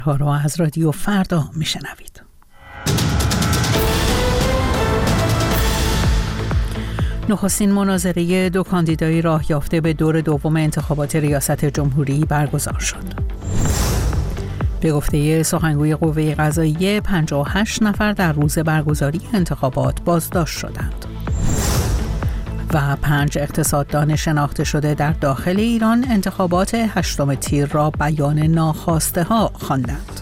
ها را از رادیو فردا میشنوید. نخستین مناظره دو کاندیدای راه یافته به دور دوم انتخابات ریاست جمهوری برگزار شد. به گفته سخنگوی قوه قضاییه 58 نفر در روز برگزاری انتخابات بازداشت شدند. و 5 اقتصاددان شناخته شده در داخل ایران انتخابات 8 تیر را بیان ناخواسته ها خواندند.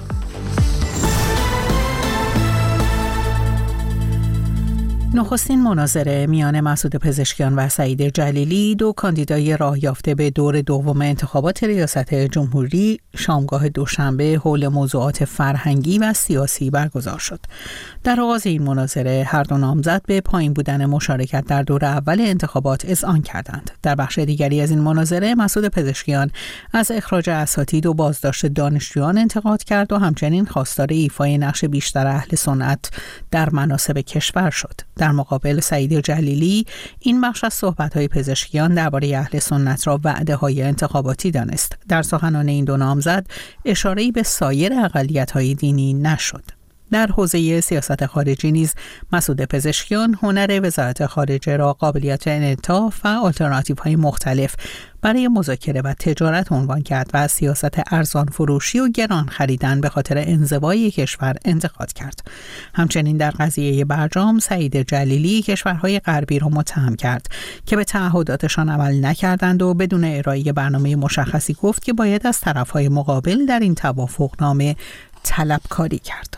نخستین مناظره میان مسعود پزشکیان و سعید جلیلی، دو کاندیدای راه یافته به دور دوم انتخابات ریاست جمهوری، شامگاه دوشنبه حول موضوعات فرهنگی و سیاسی برگزار شد. در آغاز این مناظره هر دو نامزد به پایین بودن مشارکت در دور اول انتخابات اذعان کردند. در بخش دیگری از این مناظره مسعود پزشکیان از اخراج اساتید و بازداشت دانشجویان انتقاد کرد و همچنین خواستار ایفای نقش بیشتر اهل سنت در مناصب کشور شد. در مقابل سعید جلیلی این بخش از صحبت‌های پزشکیان درباره اهل سنت را وعده‌های انتخاباتی دانست. در سخنان این دو نامزد اشاره‌ای به سایر اقلیت‌های دینی نشد. در حوزه سیاست خارجی نیز مسعود پزشکیان هنر وزارت خارجه را قابلیت انعطاف و آلترناتیوهای مختلف برای مذاکره و تجارت عنوان کرد و از سیاست ارزان فروشی و گران خریدن به خاطر انزوای کشور انتقاد کرد. همچنین در قضیه برجام سعید جلیلی کشورهای غربی را متهم کرد که به تعهداتشان عمل نکردند و بدون ارائه برنامه مشخصی گفت که باید از طرفهای مقابل در این توافقنامه طلبکاری کرد.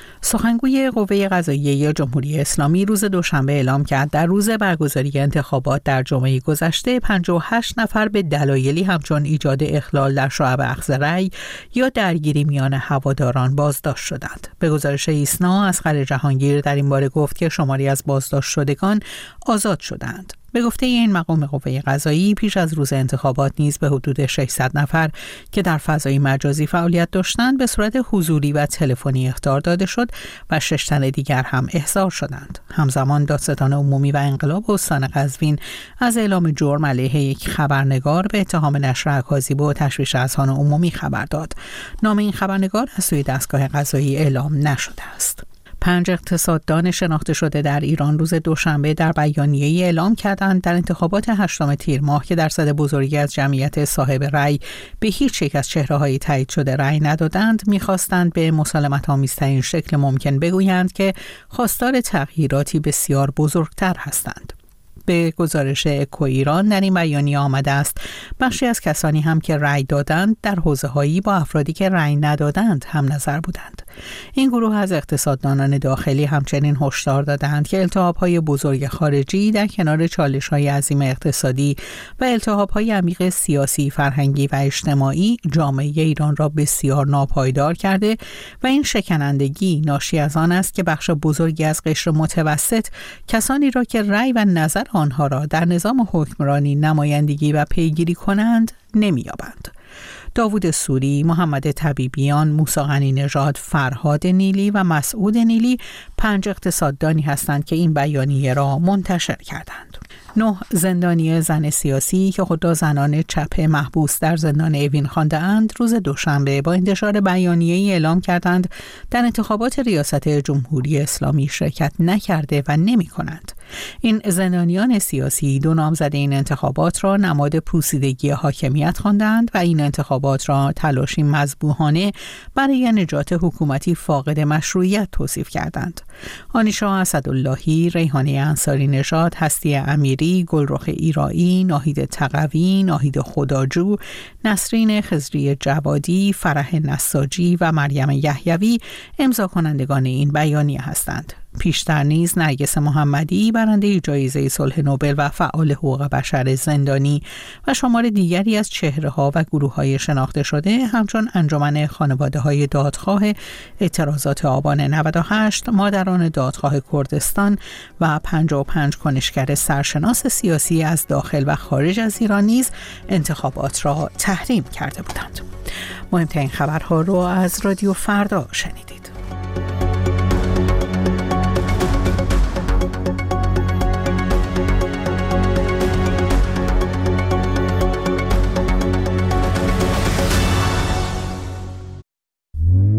سخنگوی قوه قضاییه جمهوری اسلامی روز دوشنبه اعلام کرد در روز برگزاری انتخابات در جمعه گذشته 58 نفر به دلایلی همچون ایجاد اخلال در شعب اخذ رأی یا درگیری میان هواداران بازداشت شدند. به گزارش ایسنا، اصغر جهانگیر در این باره گفت که شماری از بازداشت شدگان آزاد شدند. به گفته این مقام قوه قضایی پیش از روز انتخابات نیز به حدود 600 نفر که در فضای مجازی فعالیت داشتند به صورت حضوری و تلفنی اخطار داده شد و 6 تن دیگر هم احضار شدند. همزمان دادستان عمومی و انقلاب استان قزوین از اعلام جرم علیه یک خبرنگار به اتهام نشر اکاذیب و تشویش اذهان عمومی خبر داد. نام این خبرنگار از سوی دستگاه قضایی اعلام نشده است. 5 اقتصاددان شناخته شده در ایران روز دوشنبه در بیانیه‌ای اعلام کردند در انتخابات 8 تیر ماه که درصد بزرگی از جمعیت صاحب رأی به هیچ یک از چهره‌های تایید شده رأی ندادند، می‌خواستند به مسالمت‌آمیزترین شکل ممکن بگویند که خواستار تغییراتی بسیار بزرگتر هستند. به گزارش اکو ایران در این بیانیه آمده است بخشی از کسانی هم که رأی دادند در حوزه‌هایی با افرادی که رأی ندادند هم نظر بودند. این گروه از اقتصاددانان داخلی همچنین هشدار دادند که التهاب‌های بزرگ خارجی در کنار چالش‌های عظیم اقتصادی و التهاب‌های عمیق سیاسی، فرهنگی و اجتماعی جامعه ایران را بسیار ناپایدار کرده و این شکنندگی ناشی از آن است که بخش بزرگی از قشر متوسط کسانی را که رأی و نظر آنها را در نظام حکمرانی نمایندگی و پیگیری کنند نمی‌یابند. داوود سوری، محمد طبیبیان، موسی غنی‌نژاد، فرهاد نیلی و مسعود نیلی 5 اقتصاددانی هستند که این بیانیه را منتشر کردند. 9 زندانی زن سیاسی که خود را زنان چپ محبوس در زندان اوین خوانده‌اند روز دوشنبه با انتشار بیانیه‌ای اعلام کردند در انتخابات ریاست جمهوری اسلامی شرکت نکرده و نمی‌کنند. این زندانیان سیاسی 2 نامزد این انتخابات را نماد پوسیدگی حاکمیت خواندند و این انتخابات را تلاشی مذبوحانه برای نجات حکومتی فاقد مشروعیت توصیف کردند. آنیشا اسداللهی، ریحانه انصاری نژاد، هستی امیری، گلرخ ایرایی، ناهید تقوی، ناهید خداجو، نسرین خضری جوادی، فرح نساجی و مریم یحیوی امضا کنندگان این بیانیه هستند. پیشتر نیز نرگس محمدی برنده جایزه صلح نوبل و فعال حقوق بشر زندانی و شمار دیگری از چهره‌ها و گروه‌های شناخته شده همچون انجمن خانواده‌های دادخواه اعتراضات آبان 98، مادران دادخواه کردستان و 55 کنشگر سرشناس سیاسی از داخل و خارج از ایران نیز انتخابات را تحریم کرده بودند. مهمترین خبرها را از رادیو فردا شنیدید.